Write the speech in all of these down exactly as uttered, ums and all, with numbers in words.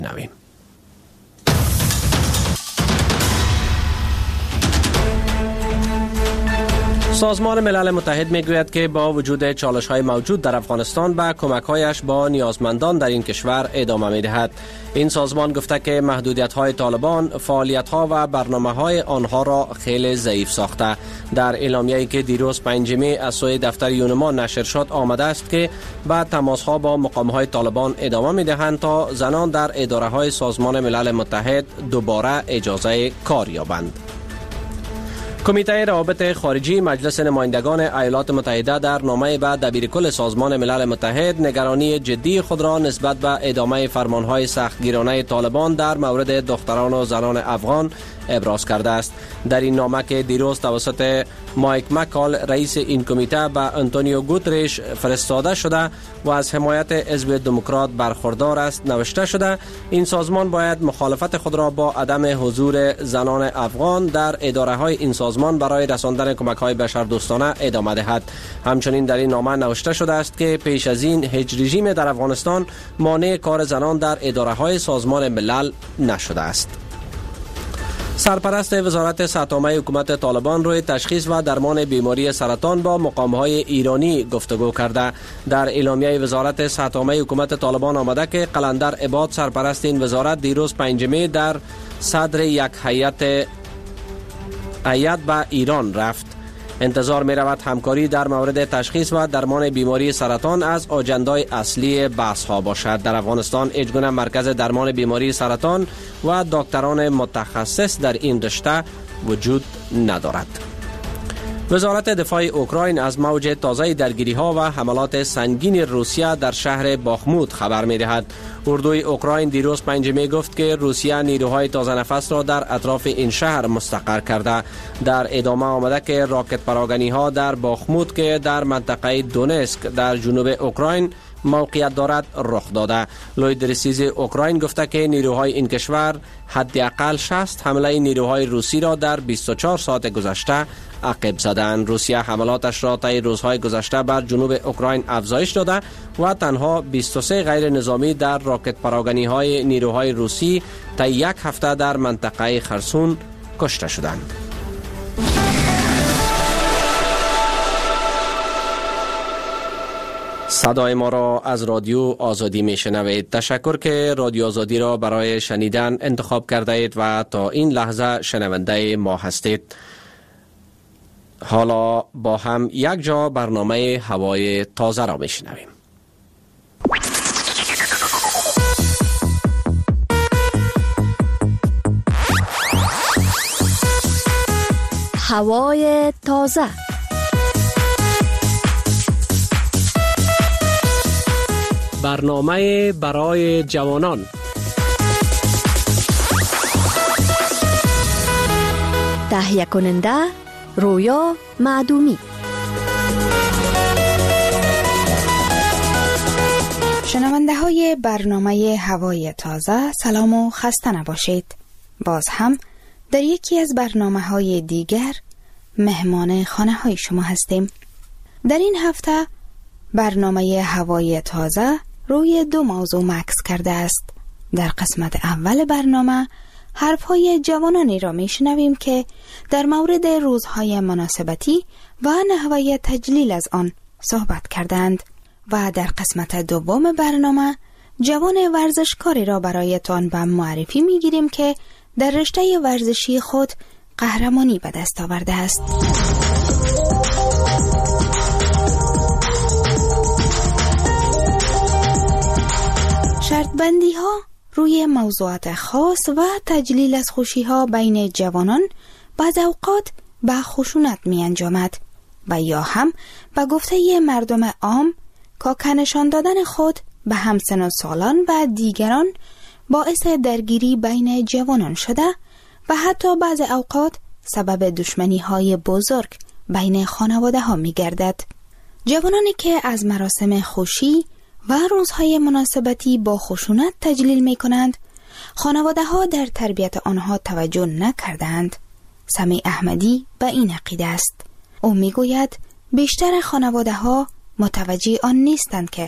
نویم. سازمان ملل متحد میگوید که با وجود چالش‌های موجود در افغانستان و کمک‌هایش با نیازمندان در این کشور ادامه می‌دهد. این سازمان گفته که محدودیت‌های طالبان فعالیت‌ها و برنامه‌های آنها را خیلی ضعیف ساخته. در اعلامیه‌ای که دیروز پنجم از سوی دفتر یونما نشر شد آمده است که بعد تماس‌ها با مقام‌های طالبان ادامه می‌دهند تا زنان در اداره‌های سازمان ملل متحد دوباره اجازه کار یابند. کمیته روابط خارجی مجلس نمایندگان ایالات متحده در نامه به دبیرکل سازمان ملل متحد نگرانی جدی خود را نسبت به ادامه فرمانهای سختگیرانه طالبان در مورد دختران و زنان افغان ابراز کرده است. در این نامه که دیروز توسط مایک مکال رئیس این کمیته به آنتونیو گوترش فرستاده شده و از حمایت حزب دموکرات برخوردار است نوشته شده، این سازمان باید مخالفت خود را با عدم حضور زنان افغان در اداره های این سازمان برای رساندن کمک های بشردوستانه ادامه دهد. همچنین در این نامه نوشته شده است که پیش از این هیچ رژیم در افغانستان مانع کار زنان در اداره های سازمان ملل نشده است. سرپرست وزارت صحت‌عامه حکومت طالبان روی تشخیص و درمان بیماری سرطان با مقام‌های ایرانی گفتگو کرده. در اعلامیه وزارت صحت‌عامه حکومت طالبان آمده که قلندر عباد سرپرست این وزارت دیروز پنجم در صدر یک هیئت هیئت به ایران رفت. انتظار می رود همکاری در مورد تشخیص و درمان بیماری سرطان از آجندای اصلی بحث ها باشد. در افغانستان هیچ گونه مرکز درمان بیماری سرطان و دکتران متخصص در این رشته وجود ندارد. وزارت دفاع اوکراین از موج تازه درگیری ها و حملات سنگین روسیه در شهر باخموت خبر می دهد. اردوی اوکراین دیروز پنجم گفت که روسیه نیروهای تازه نفس را در اطراف این شهر مستقر کرده. در ادامه آمده که راکت پراگنی ها در باخموت که در منطقه دونسک در جنوب اوکراین موقعیت دارد رخ داده. لوید رسیز اوکراین گفته که نیروهای این کشور حداقل شصت حمله نیروهای روسی را در بیست و چهار ساعت گذشته عقب زدند. روسیه حملاتش را طی روزهای گذشته بر جنوب اوکراین افزایش داده و تنها بیست و سه غیر نظامی در راکت پراگنی های نیروهای روسی طی یک هفته در منطقه خرسون کشته شدند. صدای ما را از رادیو آزادی می شنوید. تشکر که رادیو آزادی را برای شنیدن انتخاب کرده اید و تا این لحظه شنونده ما هستید. حالا با هم یک جا برنامه هوای تازه را می شنویم. هوای تازه. برنامه برای جوانان. تهیه کننده رویا معدومی. شنونده های برنامه هوای تازه، سلام و خسته نباشید. باز هم در یکی از برنامه های دیگر مهمان خانه های شما هستیم. در این هفته برنامه هوای تازه روی دو موضوع مکس کرده است. در قسمت اول برنامه حرفهای جوانانی را میشنویم که در مورد روزهای مناسبتی و نحوه تجلیل از آن صحبت کردند و در قسمت دوم برنامه جوان ورزشکاری را برایتان به معرفی میگیریم که در رشته ورزشی خود قهرمانی به دست آورده است. شرط بندی ها روی موضوعات خاص و تجلیل از خوشی ها بین جوانان بعض اوقات به خشونت می انجامد و یا هم به گفته مردم عام که نشان دادن خود به همسن و سالان و دیگران باعث درگیری بین جوانان شده و حتی بعض اوقات سبب دشمنی های بزرگ بین خانواده ها می گردد. جوانانی که از مراسم خوشی و روزهای مناسبتی با خشونت تجلیل می کنند، خانواده ها در تربیت آنها توجه نکردند. سمیع احمدی به این عقیده است. او می گوید بیشتر خانواده ها متوجه آن نیستند که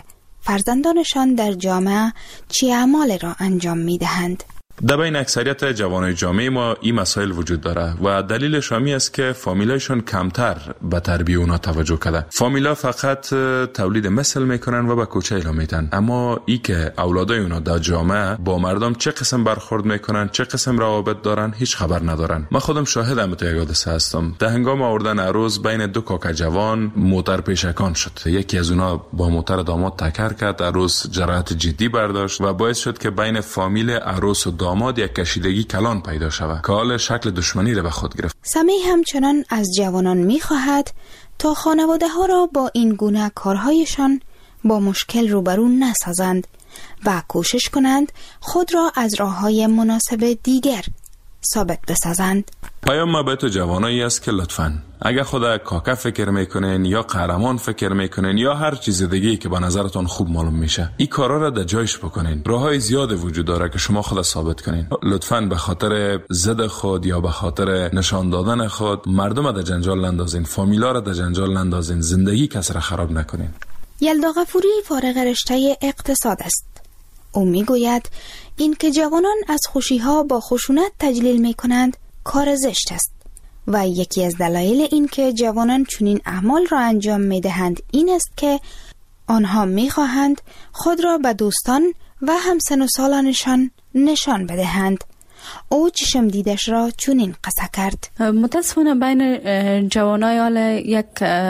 فرزندانشان در جامعه چه اعمال را انجام می دهند. در بین اکثریت جوانای جامعه ما این مسائل وجود داره و دلیلش همی است که فامیلایشون کمتر به تربیت اونا توجه کرده. فامیلا فقط تولید مثل میکنن و به کوچه اعلام میدن، اما ای که اولادای اونا در جامعه با مردم چه قسم برخورد میکنن، چه قسم روابط دارن، هیچ خبر ندارن. من خودم شاهدم تو یک حادثه هستم. در هنگام آوردن عروس بین دو کاک جوان موتر پیشکان شد. یکی از اونا با موتر داماد تکر کرد، عروس جراحت جدی برداشت و باعث شد که بین فامیل عروس و داماد یک کشیدگی کلان پیدا شود که حال شکل دشمنی را به خود گرفت. سمیع همچنان از جوانان می‌خواهد تا خانواده ها را با این گونه کارهایشان با مشکل روبرو نسازند و کوشش کنند خود را از راه‌های مناسب دیگر ثابت بسازند. پیام ما به تو جوانایی است که لطفاً اگر خدا کاکا فکر میکنین یا قهرمان فکر میکنین یا هر چیز دیگه‌ای که با نظرتون خوب معلوم میشه، این کارا را در جایش بکنین. راههای زیاد وجود داره که شما خود ثابت کنین. لطفاً به خاطر ضد خود یا به خاطر نشان دادن خود مردم را در جنجال نندازین، فامیلا را در جنجال نندازین، زندگی کس را خراب نکنین. یلدا غفوری فارغ رشته اقتصاد است. او میگوید این که جوانان از خوشی‌ها با خشونت تجلیل میکنند کار زشت است و یکی از دلایل این که جوانان چنین اعمال را انجام میدهند این است که آنها میخواهند خود را به دوستان و همسن و سالانشان نشان بدهند. او چشم دیدش را چنین قصه کرد. متاسفانه بین جوانای حال یک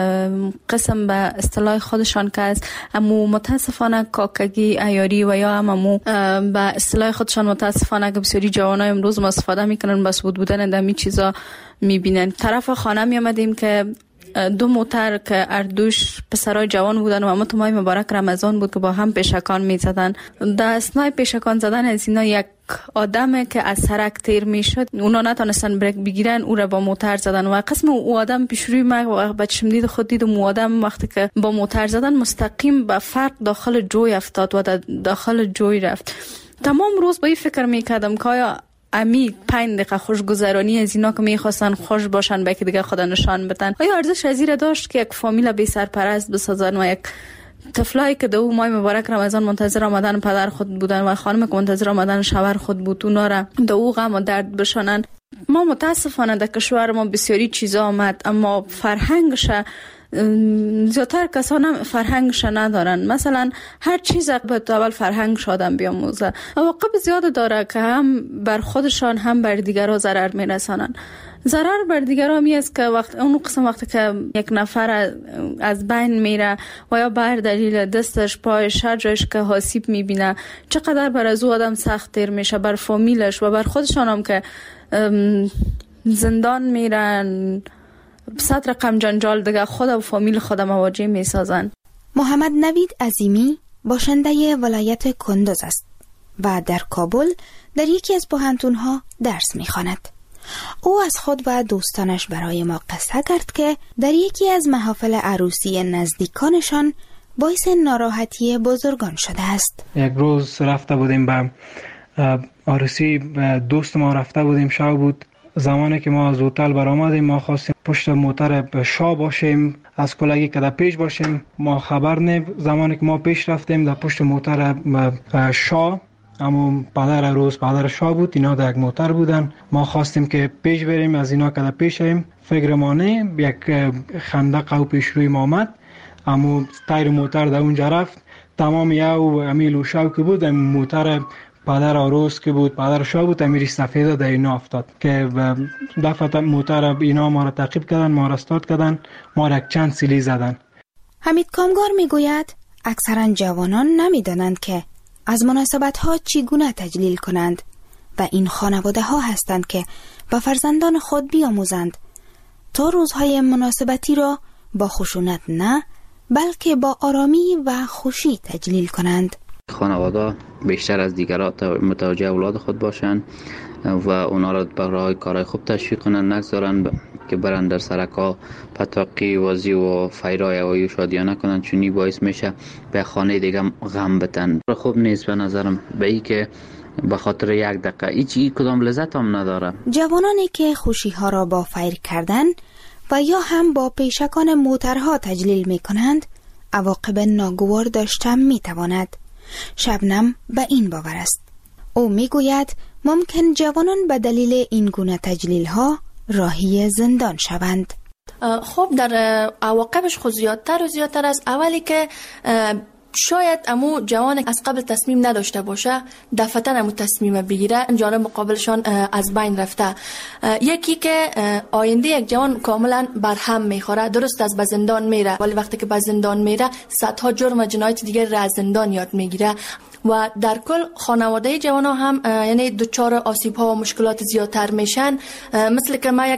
قسم به اصطلاح خودشان که است، اما متاسفانه کاکگی عیاری و یا امو به اصطلاح خودشان متاسفانه که بسیاری جوانای امروز ما استفاده میکنن بس بود بودن دمی چیزا میبینن. طرف خانه می آمدیم که دو موتر که اردوش پسرای جوان بودن و اما تو ماه مبارک رمضان بود که با هم پیشکان میزدن. در اثنای پیشکان زدن از اینا یک آدم که از سرک تیر میشد، اونا نتونستن بریک بگیرن، او را با موتر زدن و قسم او آدم پیش روی ما با چشم دید خود دید و آدم وقتی که با موتر زدن مستقیم به فرق داخل جوی افتاد و داخل جوی رفت. تمام روز با این فکر میکردم که آیا امی پنج دقیقه خوشگذرانی از اینا که میخواستن خوش باشن به که دیگه خدا نشان بدن، آیا ارزش از این داشت که یک فامیل بی سرپرست بسازن و یک طفلایی که دو ماه مبارک رمضان منتظر آمدن پدر خود بودن و خانم که منتظر آمدن شوهر خود بود اونا را دو غم و درد بشنن؟ ما متاسفانه در کشور ما بسیاری چیزا آمد اما فرهنگش زیادتر کسان فرهنگش ندارن. مثلا هر چیز باید اول فرهنگش آدم بیاموزه. عواقب زیاد داره که هم بر خودشان هم بر دیگران ضرر میرسانن. ضرر بر دیگران می است که وقت اون قسم وقتی که یک نفر از بین میره و یا بر دلیل دستش پایش هر جایش که آسیب میبینه چقدر بر از او آدم سخت تیر میشه، بر فامیلش و بر خودشان هم که زندان میرن، صد رقم جنجال دیگه خود و فامیل خود مواجه می سازن. محمد نوید عظیمی باشنده ولایت کندوز است و در کابل در یکی از پوهنتون‌ها درس می خواند. او از خود و دوستانش برای ما قصه کرد که در یکی از محافل عروسی نزدیکانشان باعث ناراحتی بزرگان شده است. یک روز رفته بودیم به عروسی دوست ما، رفته بودیم شب بود. زمانی که ما از هتل برآمدیم ما خواستیم پشت موتر شاه باشیم، از کلگی که در پیش باشیم. ما خبر نه، زمانی که ما پیش رفتیم در پشت موتر شاه، اما پدر روز پدر شاه بود، اینا در یک موتر بودن. ما خواستیم که پیش بریم، از اینا که در پیش ایم فکر ما نه، یک خندق او پیش روی ما آمد، اما تایر موتر در اونجا رفت. تمام یو امیل و شو که بود موتر پدر عروس که بود، پدر شاه بود، امیر سفیده در اینا افتاد که دفعه موتر اینا ما را تعقیب کردن، ما را استارت کردن، ما را یک چند سیلی زدن. حمید کامگار میگوید اکثرا جوانان نمیدانند که از مناسبت ها چگونه تجلیل کنند و این خانواده ها هستند که با فرزندان خود بیاموزند تا روزهای مناسبتی را با خشونت نه بلکه با آرامی و خوشی تجلیل کنند. خانواده بیشتر از دیگران متوجه اولاد خود باشند و اونا را برای کارهای خوب تشویق کنند، نگذارن که برن در سرکا پتاقی وازی و فیرای و شادیانه کنند، چونی باعث میشه به خانه دیگه غم بتن. خوب نیست به نظرم به ای که به خاطر یک دقیقه هیچ کدام لذت هم نداره. جوانانی که خوشی ها را با فیر کردن و یا هم با پیشکان موترها تجلیل می کنند عواقب ناگوار داشته می تواند. شبنم به این باور است. او می گوید ممکن جوانان به دلیل این گونه تجلیل ها راهی زندان شوند. خب در عواقبش خود زیادتر و زیادتر است. اولی که شاید امو جوان از قبل تصمیم نداشته باشه دفعتاً امو تصمیم بگیره، جانب مقابلشان از بین رفته. یکی که آینده یک جوان کاملا برهم میخوره، درست از به زندان میره ولی وقتی که به زندان میره صدها جرم و جنایت دیگر را از زندان یاد میگیره و در کل خانواده جوان ها هم یعنی دچار آسیب ها و مشکلات زیادتر میشن. مثل که من یک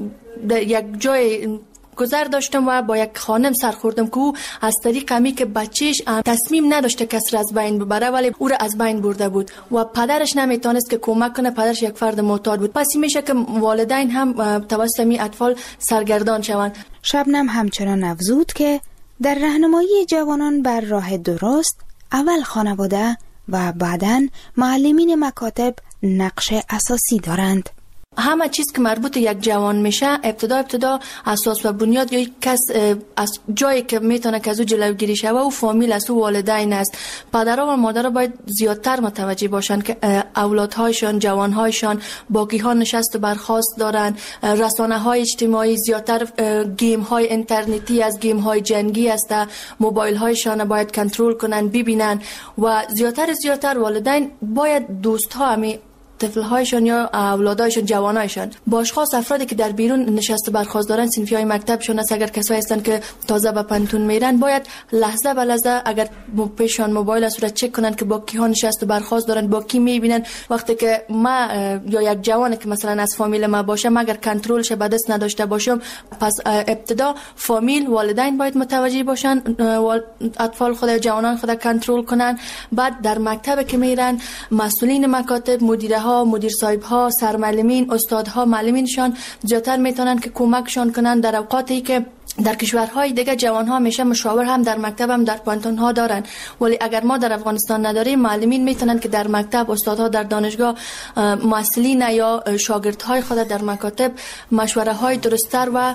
یک جای گذر داشتم و با یک خانم سر خوردم که او از طریق همی که بچهش تصمیم نداشته کس را از بین ببره ولی او را از بین برده بود و پدرش نمیتونست که کمک کنه، پدرش یک فرد معتاد بود. پس میشه که والدین هم توسط می اطفال سرگردان شوند. شبنم همچنان افزود که در راهنمایی جوانان بر راه درست اول خانواده و بعداً معلمین مکاتب نقش اساسی دارند. همه چیز که مربوط یک جوان میشه ابتدا ابتدا اساس و بنیاد یا کس از جایی که میتونه که از او جلوگیری شوه و فامیل است و والدین است. پدرها و مادرها باید زیادتر متوجه باشن که اولادهایشان، جوانهایشان باقی ها نشست و برخاست دارن. رسانه های اجتماعی زیادتر، گیم های اینترنتی از گیم های جنگی است، موبایل هایشان باید کنترل کنن ببینن و زیادتر زیادتر والدین باید دوست ها همی طفل‌هایشان یا اولادایشان، جوانایشان با اشخاص افرادی که در بیرون نشسته برخاست دارن، صنفی‌های مکتبشون است، اگر کسایی هستن که تازه به پنتون میرن باید لحظه به لحظه اگر پیشان موبایل است را چک کنن که با کی ها نشسته برخاست دارن، با کی میبینن. وقتی که ما یا یک جوانی که مثلا از فامیل ما باشه اگر کنترلش به دست نداشته باشم، پس ابتدا فامیل، والدین باید متوجه باشن، اطفال خود، جوانان خود کنترل کنن. بعد در مکتب که میرن مسئولین مکاتب، مدیره ها، مدیر صاحب ها، سرمعلمین، استادها، معلمینشان زیادتر میتونن که کمکشان کنن در اوقاتی که در کشورهای دیگه جوان ها میشه مشاور هم در مکتب هم در پانتون ها دارن، ولی اگر ما در افغانستان نداریم معلمین میتونن که در مکتب، استادها در دانشگاه، مسئولین یا شاگردهای خود در مکاتب مشوره های درست‌تر و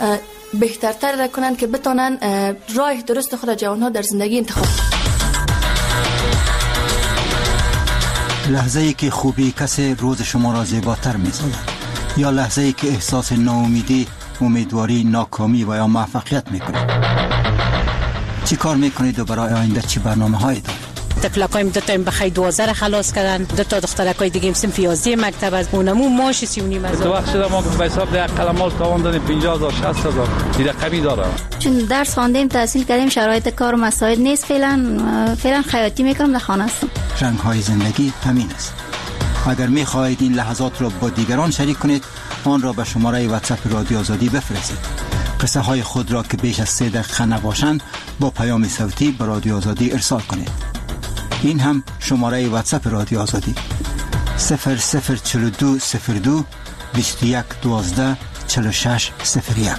بهترتر را کنن که بتونن راه درست خود جوان ها در زندگی انتخاب. لحظه ای که خوبی کسی روز شما را زیباتر می‌سازد یا لحظه ای که احساس ناامیدی، امیدواری، ناکامی و یا موفقیت می‌کنید. چی کار می‌کنید و برای آینده چی برنامه‌هایی دارید؟ طفلکایم دو تا بخای دوازده را خلاص کردن، دو تا دخترکای دیگه هم صنف یازده مکتب از اونمو ماش سی و نیم هزار. تو وقت شده ما به حساب ده قلمال تاوان دادیم پنجاه هزار شصت هزار این رقمی داره. چون درس خواندیم، تحصیل کردیم، شرایط کار و مساعد نیست، فعلا فعلا خیاطی میکنم، در خانه هستم. رنگ‌های زندگی همین است. اگر می‌خواهید این لحظات را با دیگران شریک کنید، آن را به شماره واتساپ رادیو آزادی بفرستید. قصه های خود را که بیش از سه دقیقه نباشند با پیام صوتی به رادیو آزادی ارسال کنید. این هم شماره واتساپ رادیو آزادی صفر صفر چهل و دو صفر دو بیست و یک دوازده چهل و شش صفر یک.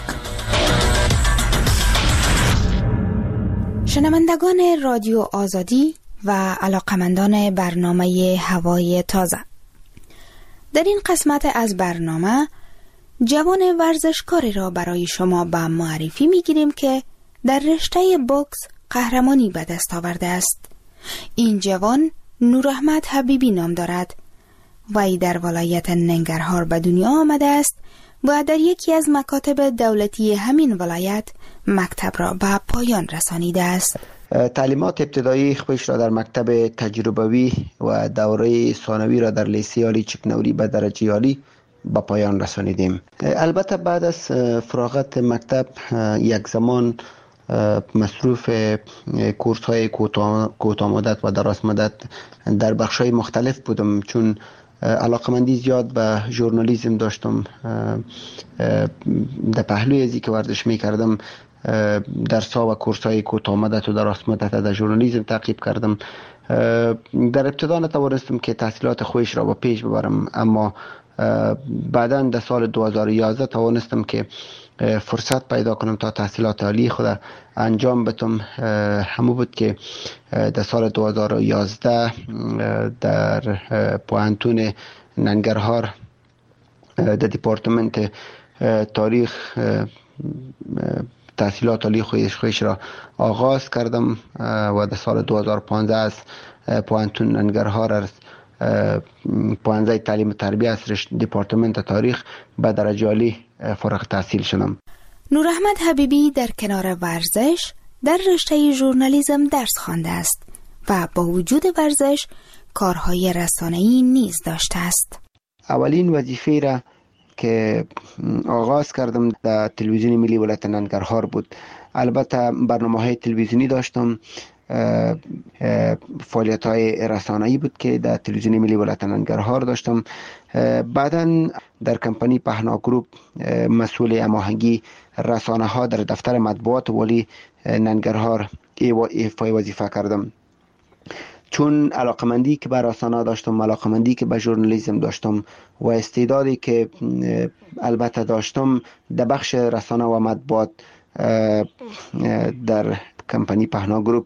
شنوندگان رادیو آزادی و علاقمندان برنامه هوای تازه، در این قسمت از برنامه جوان ورزشکاری را برای شما به معرفی میگیریم که در رشته بوکس قهرمانی به دست آورده است. این جوان نوراحمد حبیبی نام دارد. وی در ولایت ننگرهار به دنیا آمده است و در یکی از مکاتب دولتی همین ولایت مکتب را به پایان رسانیده است. تعلیمات ابتدایی خودش را در مکتب تجربوی و دوره ثانوی را در لیسه عالی چکنوری به درجه عالی به پایان رسانیدیم. البته بعد از فراغت مکتب یک زمان مصروف کورس های کوتاه مدت و دراز مدت در بخش های مختلف بودم، چون علاقمندی زیاد به ژورنالیسم داشتم. در پهلوی ازی که ورزش می کردم درس ها و کورس های کوتاه مدت و دراز مدت در ژورنالیسم تعقیب کردم. در ابتدا نتوانستم که تحصیلات خویش را با پیش ببرم، اما بعداً در سال دو هزار و یازده توانستم که فرصت پیدا کنم تا تحصیلات عالی خود انجام بدم. همون بود که در سال دو هزار و یازده در پوهنتون ننگرهار در دیپارتمنت تاریخ تحصیلات عالی خودش را آغاز کردم و در سال دو هزار و پانزده از پوهنتون ننگرهار از پوهنځی تعلیم و تربیه از دپارتمنت تاریخ به درجه عالی فارغ التحصیل شدم. نور احمد حبیبی در کنار ورزش در رشته ژورنالیسم درس خوانده است و با وجود ورزش کارهای رسانه‌ای نیز داشته است. اولین وظیفه را که آغاز کردم در تلویزیون ملی ولایت ننگرهار بود. البته برنامه‌های تلویزیونی داشتم، فعالیت‌های رسانه‌ای بود که در تلویزیون ملی ولایت ننگرهار داشتم. بعداً در کمپانی پهنا گروپ مسئول هماهنگی رسانه‌ها در دفتر مطبوعات والی ننگرهار ایفای وظیفه کردم. چون علاقمندی که به رسانه داشتم، علاقمندی که به ژورنالیسم داشتم و استعدادی که البته داشتم در بخش رسانه و مطبوعات در کمپانی پهنا گروپ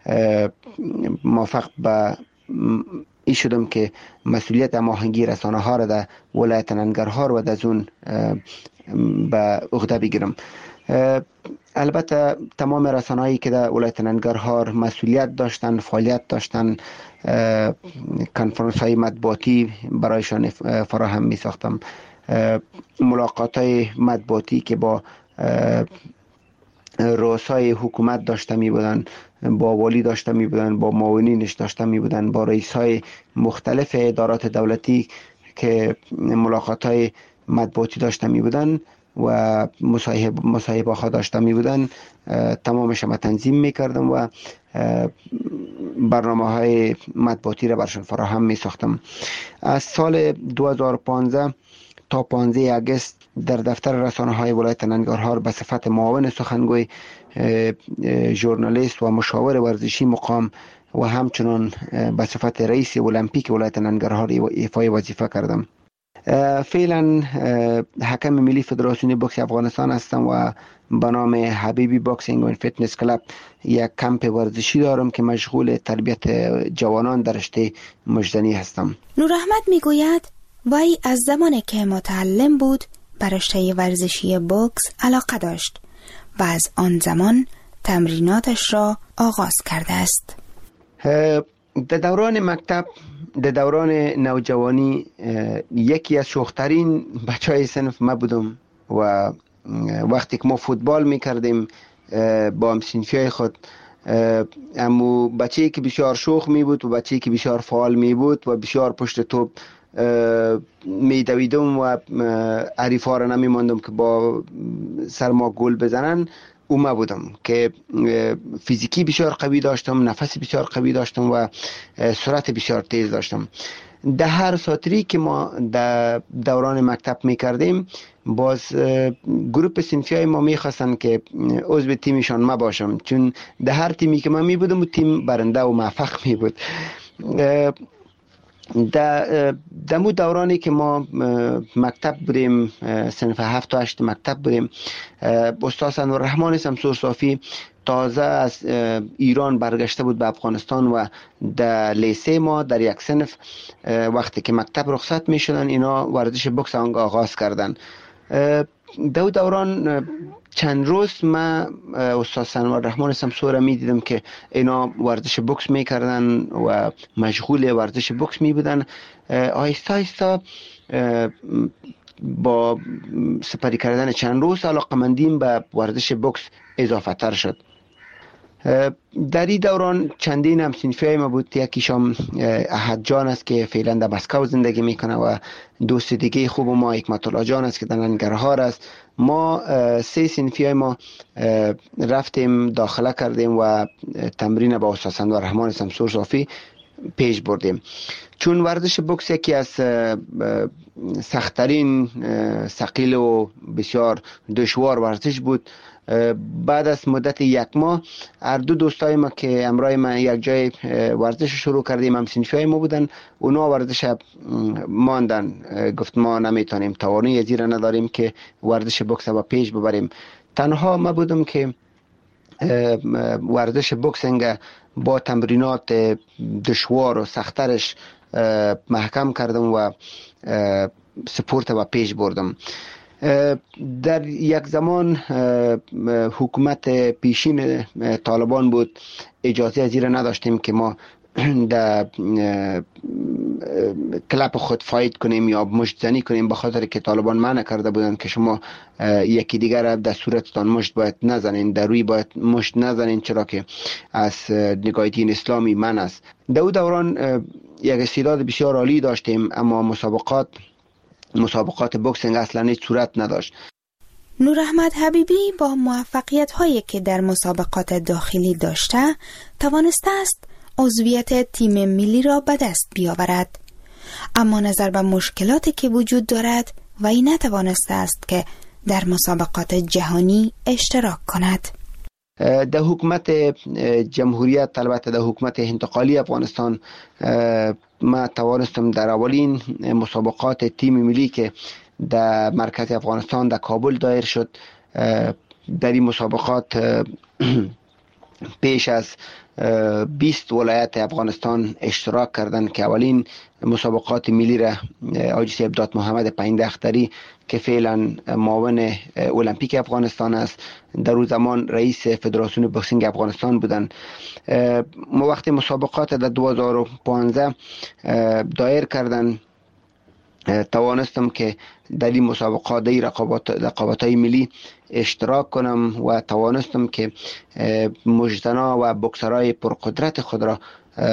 موفق به این شدم که مسئولیت هماهنگی رسانه ها را در ولایت ننگرهار و در زون به عهده بگیرم. البته تمام رسانه‌هایی که در ولایت ننگرهار مسئولیت داشتن، فعالیت داشتن، کنفرانس های مطبوعاتی برایشان فراهم می ساختم. ملاقات های مطبوعاتی که با رؤسای حکومت داشته می بودن، با والی داشته می بودن، با معاونینش داشته می بودن، با رئیس های مختلف ادارات دولتی که ملاقات های مطبوعاتی داشته می بودن و مصاحبه مصاحبه ها داشته می بودن، تمامش ما تنظیم می کردم و برنامه های مطبوعاتی را برشان فراهم می ساختم. از سال دو هزار و پانزده تا پانزده آگوست در دفتر رسانه های ولایت ننگرهار به صفت معاون سخنگوی، ژورنالیست و مشاور ورزشی مقام و همچنان به صفت رئیس المپیک ولایت ننگرهار ایفای وظیفه کردم. فعلا حکم ملی فدراسیون بوکس افغانستان هستم و به نام حبیبی باکسینگ و فیتنس کلاب یک کمپ ورزشی دارم که مشغول تربیت جوانان در رشته مجدنی هستم. نور احمد میگوید وی از زمانی که متعلم بود به رشته ورزشی بوکس علاقه داشت و از آن زمان تمریناتش را آغاز کرده است. در دوران مکتب، در دوران نوجوانی، یکی از شوخترین بچهای صنف ما بودم و وقتی که ما فوتبال میکردیم با همسنفیای خود، امو بچه‌ای که بسیار شوخ می بود و بچه‌ای که بسیار فعال می بود و بسیار پشت توپ می دویدم و حریفا را نمی ماندم که با سر ما گل بزنن. اومه بودم که فیزیکی بسیار قوی داشتم، نفس بسیار قوی داشتم و سرعت بسیار تیز داشتم. در هر ساتری که ما در دوران مکتب میکردیم، باز گروپ صنفیای ما میخواستن که عضو تیمشان ما باشم، چون در هر تیمی که من میبودم و تیم برنده و موفق میبود. در دمو دورانی که ما مکتب بودیم، صنف هفت و هشت مکتب بودیم، استاد انورالرحمن شمسور صافی تازه از ایران برگشته بود به افغانستان و در لیسه ما در یک صنف وقتی که مکتب رخصت می شدن اینا ورزش بوکس آغاز کردن. دو دوران چند روز ما استاد انورالرحمن شمسور می دیدم که اینا ورزش بوکس می کردن و مشغول ورزش بوکس می بودن. آهسته آهسته با سپری کردن چند روز علاقمندیم به ورزش بوکس اضافه تر شد. در این دوران چندین هم صنفیای ما بود. یکیشم احد جان است که فعلا در مسکو زندگی میکنه و دوست دیگه خوب ما حکمت الله جان است که در ننگرهار است. ما سه صنفیای ما رفتیم داخله کردیم و تمرین با استاد انورالرحمن شمسور صافی پیش بردیم. چون ورزش بوکس یکی از سخت‌ترین، ثقیل و بسیار دشوار ورزش بود، بعد از مدت یک ماه هر دو دوستای ما که همراه ما یک جای ورزش شروع کردیم، هم صنفیای ما بودن، اونا ورزش ماندن. گفت ما نمیتونیم، توانایی زیرا نداریم که ورزش بوکس رو پیش ببریم. تنها ما بودم که ورزش بوکسینگ با تمرینات دشوار و سخترش محکم کردم و سپورت و پیش بردم. در یک زمان حکومت پیشین طالبان بود، اجازه از این نداشتیم که ما در کلپ خود فاید کنیم یا مشت زنی کنیم، به خاطر که طالبان منع کرده بودند که شما یکی دیگر در صورتتان مشت باید نزنین، در روی باید مشت نزنین، چرا که از نگاه دین اسلامی منع است. در اون دوران یک استعداد بسیار عالی داشتیم، اما مسابقات مسابقات بوکسینگ اصلا هیچ صورت نداشت. نور احمد حبیبی با موفقیت هایی که در مسابقات داخلی داشته توانسته است عضویت تیم ملی را به دست بیاورد، اما نظر به مشکلاتی که وجود دارد وی نتوانسته است که در مسابقات جهانی اشتراک کند. در حکومت جمهوریت، البته در حکومت انتقالی افغانستان، ما توانستم در اولین مسابقات تیم ملی که در مرکز افغانستان در کابل دایر شد، در این مسابقات پیش از بیست ولایت افغانستان اشتراک کردند که اولین مسابقات ملی را حاجی صاحب دات محمد پایینده اختری که فعلا معاون المپیک افغانستان است، در اون زمان رئیس فدراسیون بوکسینگ افغانستان بودند. ما وقتی مسابقات در دو هزار و پانزده دایر کردند، توانستم که در این مسابقات در رقابت رقابت‌های ملی اشتراک کنم و توانستم که مجدنا و بوکسرای پرقدرت خود را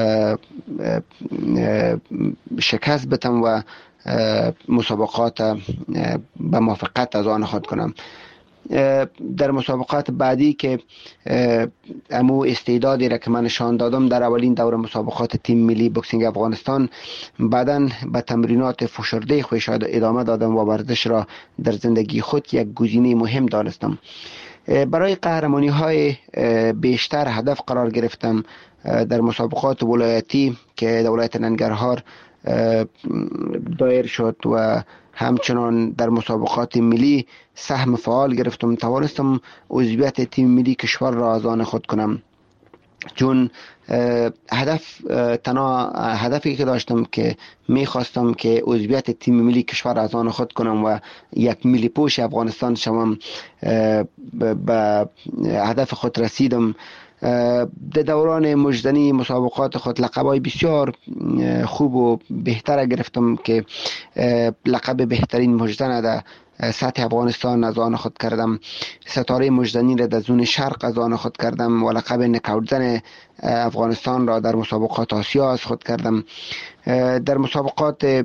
شکست بدم و مسابقات به موافقت از آن خود کنم. در مسابقات بعدی که امو استعدادی را که من نشان دادم در اولین دوره مسابقات تیم ملی بوکسینگ افغانستان، بعداً به تمرینات فشرده خودش ادامه دادم و ورزش را در زندگی خود یک گزینه مهم دانستم. برای قهرمانی های بیشتر هدف قرار گرفتم. در مسابقات ولایتی که در ولایت ننگرهار دایر شد و همچنان در مسابقات ملی سهم فعال گرفتم، توانستم عضویت تیم ملی کشور را از آن خود کنم، چون هدف تنها هدفی که داشتم که میخواستم که عضویت تیم ملی کشور از آن خود کنم و یک ملی پوش افغانستان شوم. به هدف خود رسیدم. در دوران مجدنی مسابقات خود لقبای بسیار خوب و بهتر گرفتم که لقب بهترین مجدن در سطح افغانستان از آن خود کردم، ستاره مجدنی را در زون شرق از آن خود کردم و لقب نکاوتزن افغانستان را در مسابقات آسیا از خود کردم. در مسابقات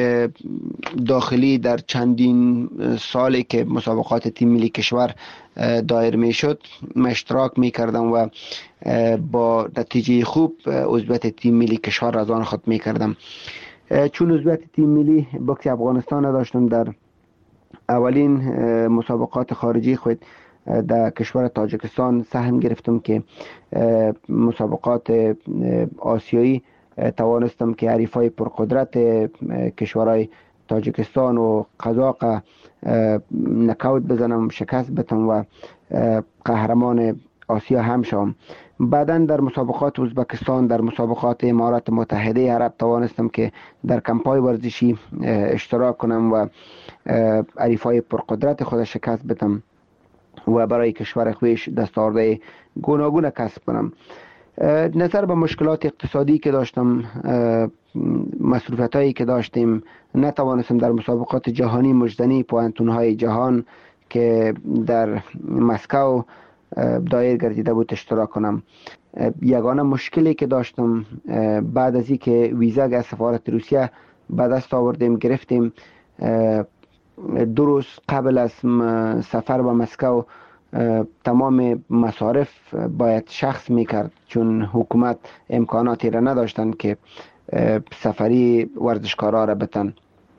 داخلی در چندین سالی که مسابقات تیم ملی کشور دایر می شد من اشتراک می کردم و با نتیجه خوب عضویت تیم ملی کشور از آن خود می کردم. چون عضویت تیم ملی بوکس افغانستان داشتم، در اولین مسابقات خارجی خود در کشور تاجیکستان سهم گرفتم که مسابقات آسیایی توانستم که حریفای پرقدرت کشورهای تاجیکستان و قزاق نکاوت بزنم، شکست بدم و قهرمان آسیا هم شوم. بعداً در مسابقات ازبکستان، در مسابقات امارات متحده عرب توانستم که در کمپای ورزشی اشتراک کنم و حریفای پرقدرت خود شکست بدم و برای کشور خویش دستاوردهای گوناگون کسب کنم. نظر به مشکلات اقتصادی که داشتم، مصروفیت هایی که داشتیم، نتوانستم در مسابقات جهانی مجدنی پوانتون های جهان که در مسکو دایر گردیده بود اشتراک کنم. یگانه مشکلی که داشتم بعد از این که ویزا از سفارت روسیه به دست آوردیم گرفتیم، دو روز قبل از سفر به مسکو تمام مصارف باید شخص میکرد، چون حکومت امکاناتی را نداشتن که سفری ورزشکارا را بتن.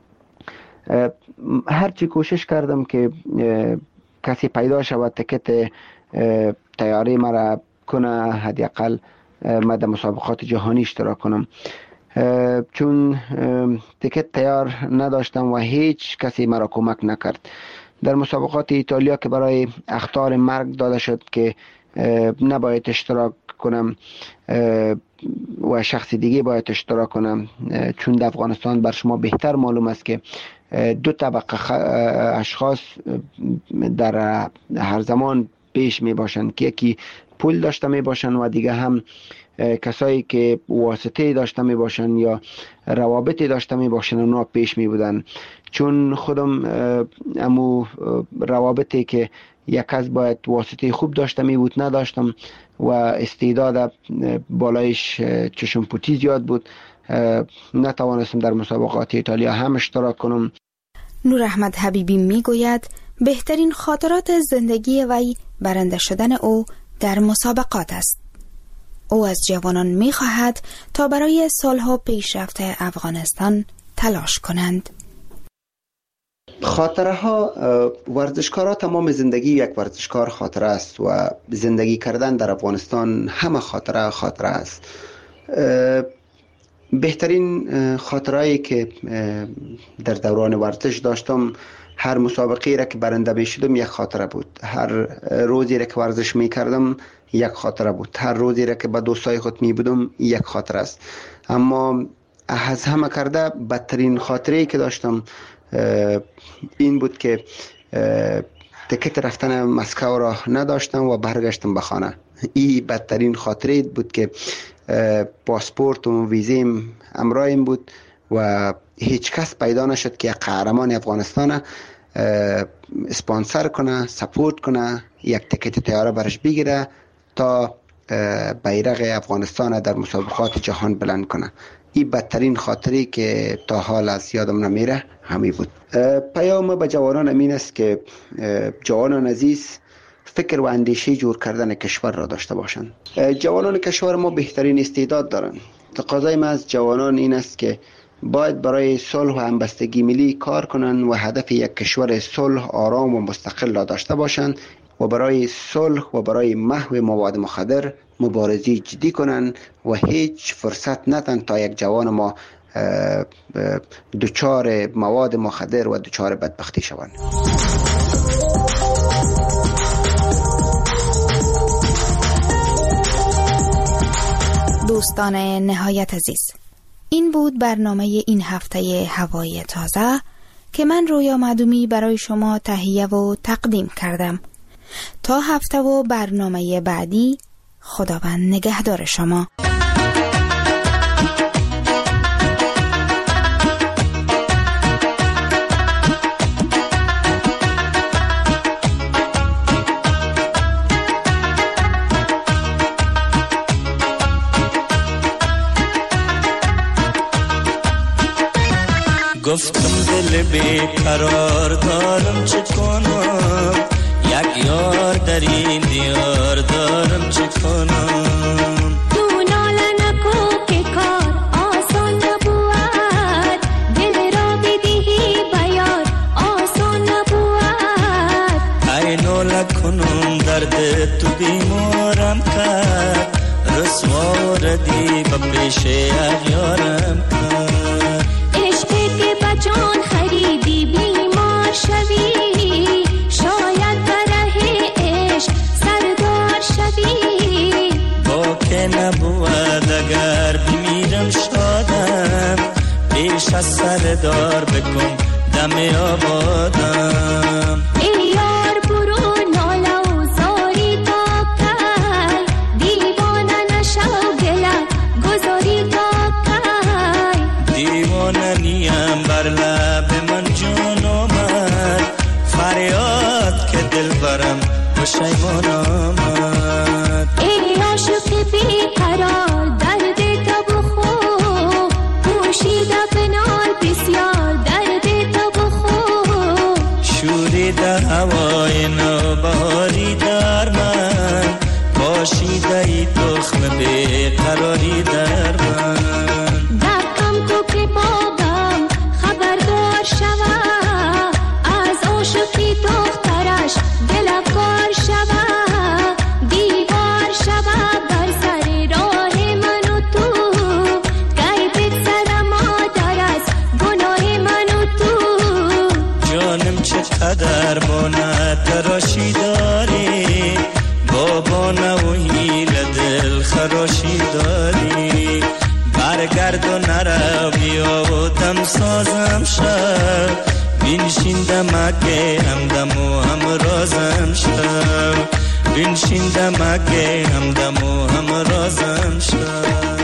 هرچی کوشش کردم که کسی پیدا شود تکت تیاری مرا کنه، حداقل ما در مسابقات جهانی اشتراک کنم، چون تکت تیار نداشتم و هیچ کسی مرا کمک نکرد. در مسابقات ایتالیا که برای اخطار مرگ داده شد که نباید اشتراک کنم و شخص دیگه باید اشتراک کنم، چون در افغانستان بر شما بهتر معلوم است که دو طبقه اشخاص در هر زمان پیش می باشند که یکی پول داشته می باشند و دیگه هم کسایی که واسطه داشته می باشند یا روابطی داشته می باشند اونا پیش می بودن. چون خودم امو روابطی که یک کس باید واسطه خوب داشته می بود نداشتم و استعداد بالایش چشم پوتی زیاد بود، نتوانستم در مسابقات ایتالیا هم اشتراک کنم. نور احمد حبیبی می گوید بهترین خاطرات زندگی وی برنده شدن او در مسابقات است. او از جوانان می خواهد تا برای صلح و پیشرفت افغانستان تلاش کنند. خاطره ها، ورزشکارا تمام زندگی یک ورزشکار خاطره است و زندگی کردن در افغانستان همه خاطره خاطره است. بهترین خاطرهایی که در دوران ورزش داشتم، هر مسابقه را که برنده می شدم یک خاطره بود، هر روزی را که ورزش می کردم یک خاطره بود، هر روزی را که با دوستای خود می بودم یک خاطره است. اما از همه کرده بدترین خاطره‌ای که داشتم این بود که تکت رفتن مسکو را نداشتم و برگشتم به خانه. این بدترین خاطره بود که پاسپورت و ویزیم همراهم بود و هیچ کس پیدا نشد که یک قهرمان افغانستان اسپانسر کنه، سپورت کنه، یک تکت طیاره برش بگیره تا بیرق افغانستان در مسابقات جهان بلند کنه. این بدترین خاطری که تا حال از یادم نمیره همی بود. پیام به جوانان امین است که جوانان عزیز فکر و اندیشه جور کردن کشور را داشته باشند. جوانان کشور ما بهترین استعداد دارند. تقاضای ما از جوانان این است که باید برای صلح و همبستگی ملی کار کنند و هدف یک کشور صلح، آرام و مستقل را داشته باشند و برای صلح و برای محو مواد مخدر مبارزی جدی کنند و هیچ فرصت ندن تا یک جوان ما دچار مواد مخدر و دچار بدبختی شوند. دوستان نهایت عزیز، این بود برنامه این هفته هوای تازه که من رویا معدومی برای شما تهیه و تقدیم کردم. تا هفته و برنامه بعدی، خداوند نگهدار شما. گفتم دل بیقرار دارم چه کنم، یک یار در این دیار دارم چه کنم. تو ناله نکو که کار آسان نبود، دل را بدهی بیار آسان نبود. ای ناله کنم درد تو بیمارم کرد، رسوا ردی به پیش اغیارم کرد. جان خریدی بیمار شوی، شاید بره عشق سردار شوی. با که نبود اگر بمیرم شادم، پیش از سردار بکن دم آبادم. ای یار برو ناله و زاری تا کی، دیوانه نشو گله گذاری تا کی. دیوانه نیم بر لب من جون آمد، فریاد که دل برم پشیمان آمد. ای عاشق بیقرار درد تو بخور، پوشیده بنال بسیار درد تو بخور. شوریده هوای نوبهاری در من، پاشیده ای تخم بیقراری در من. دقم تو که بابم خبردار شوه، از عاشقی دخترش دلکار شوه. دیوار شوه بر سر راه من و تو، گی بگذره مادر از گناه من و تو. جانم چقدر بانه تراشی داری، بابانه و هیل دل خراشی داری. برگرد و نرو بیا و دم سازم شد، بنشیندمکه همدم و هم رازم شو بنشیندمکه همدم و هم رازم شو